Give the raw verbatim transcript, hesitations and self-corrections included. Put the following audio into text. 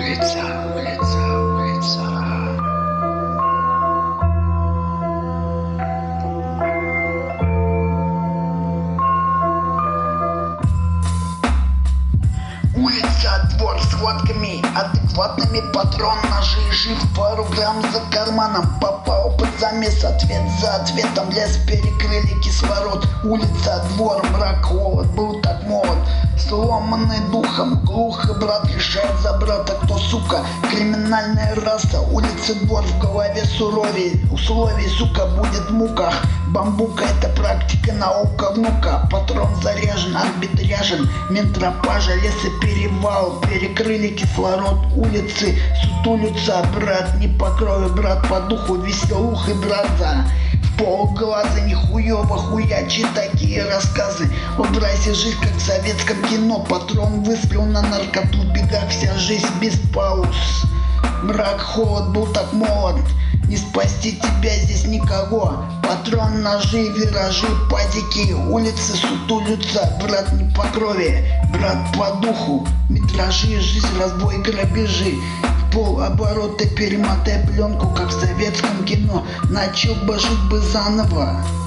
Улица, улица, улица. Улица, двор с водками, адекватными, патрон, ножи, жив, пару грамм за карманом. Попал под замес, ответ за ответом, лес перекрыли кислород. Улица, двор, мрак, холод, был так молод, сломанный духом, глухо брат решает за брата, кто сука, криминальная раса. Улица, двор, в голове суровей, условий, сука, будет в муках. Бамбука — это практика, наука внука. Патрон заряжен, арбитряжен, ментропажа, лесоперевал, перекрыли кислород. Улицы сутулются, брат, не по крови, брат, по духу, веселух и братца. В полглаза нихуево хуячи такие рассказы. Убрайся жизнь, как в советском кино. Патрон выстрел на наркоту, в бегах вся жизнь без пауз. Мрак, холод, был так молод, не спасти тебя здесь никого. Патрон, ножи, виражи, падики. Улицы сутулются, брат, не по крови, брат, по духу. Метражи, жизнь, разбой, грабежи. В полоборота перемотай пленку, как в советском кино. Начал бы жить бы заново.